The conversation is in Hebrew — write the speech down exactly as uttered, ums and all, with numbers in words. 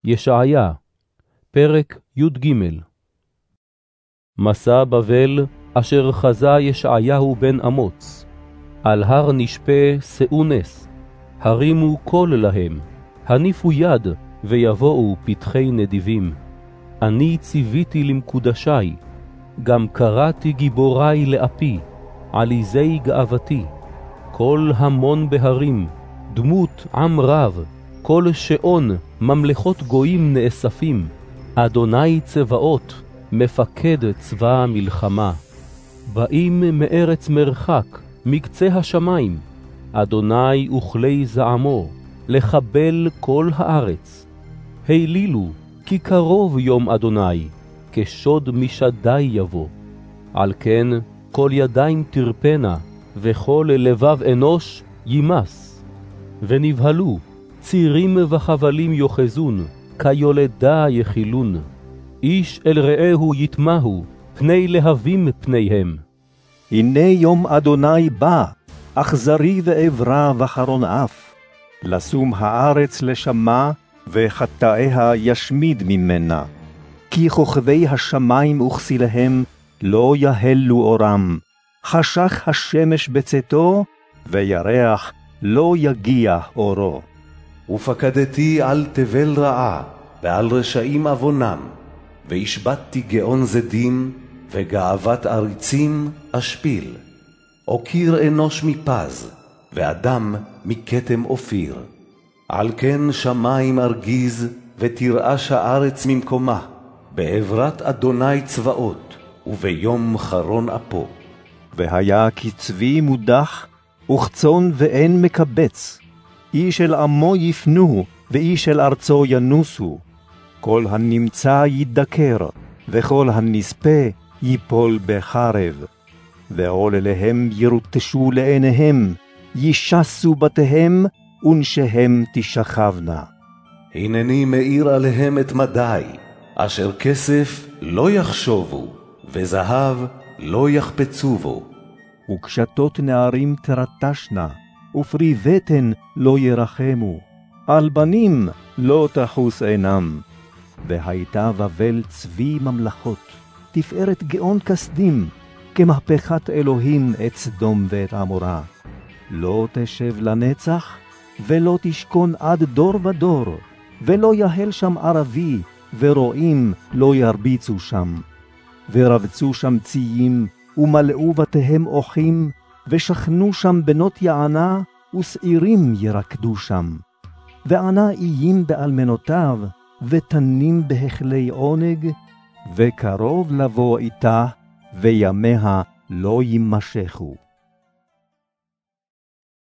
ישעיה, פרק י"ג. מסע בבל אשר חזה ישעיהו בן אמוץ. על הר נשפה שאו נס, הרימו קול להם, הניפו יד ויבואו פתחי נדיבים. אני ציוויתי למקודשי, גם קראתי גיבורי לאפי, עליזי גאוותי. כל המון בהרים, דמות עם רב, כל שעון, ממלכות גויים נאספים. אדוני צבאות, מפקד צבא המלחמה. באים מארץ מרחק, מקצה השמיים, אדוני וכלי זעמו, לחבל כל הארץ. הילילו, כי קרוב יום אדוני, כשוד משדי יבוא. על כן, כל ידיים תרפנה, וכל לבב אנוש ימס. ונבהלו, צירים וחבלים יוחזון, כיולדה יחילון. איש אל רעהו יתמהו, פני להבים פניהם. הנה יום אדוני בא, אכזרי ועברה וחרון אף, לשום הארץ לשמה, וחטאיה ישמיד ממנה. כי כוכבי השמיים וכסיליהם לא יהלו אורם, חשך השמש בצאתו, וירח לא יגיע אורו. ופקדתי על תבל רעה, ועל רשעים אבונם, והשבתתי גאון זדים, וגאוות עריצים אשפיל. אוקיר אנוש מפז, ואדם מכתם אופיר. על כן שמיים ארגיז, ותרעש הארץ ממקומה, בעברת אדוני צבאות, וביום חרון אפו. והיה כצבי מודח, וכצון ואין מקבץ. איש אל עמו יפנו, ואיש אל ארצו ינוסו. כל הנמצא ידקר, וכל הנספה ייפול בחרב. ועול אליהם ירוטשו לעיניהם, ישסו בתיהם, ונשיהם תשכבנה. הנני מאיר עליהם את מדי, אשר כסף לא יחשובו, וזהב לא יחפצו בו. וקשתות נערים תרטשנה, ופרי בטן לא ירחמו, על בנים לא תחוס עינם. והייתה בבל צבי ממלכות, תפארת גאון כסדים, כמהפכת אלוהים את סדום ואת עמורה. לא תשב לנצח, ולא תשכון עד דור ודור, ולא יהל שם ערבי, ורועים לא ירביצו שם. ורבצו שם ציים, ומלאו בתיהם אוחים, ושכנו שם בנות יענה, ושעירים ירקדו שם. וענה איים באלמנותיו, ותנים בהחלי עונג, וקרוב לבוא איתה, וימיה לא יימשכו.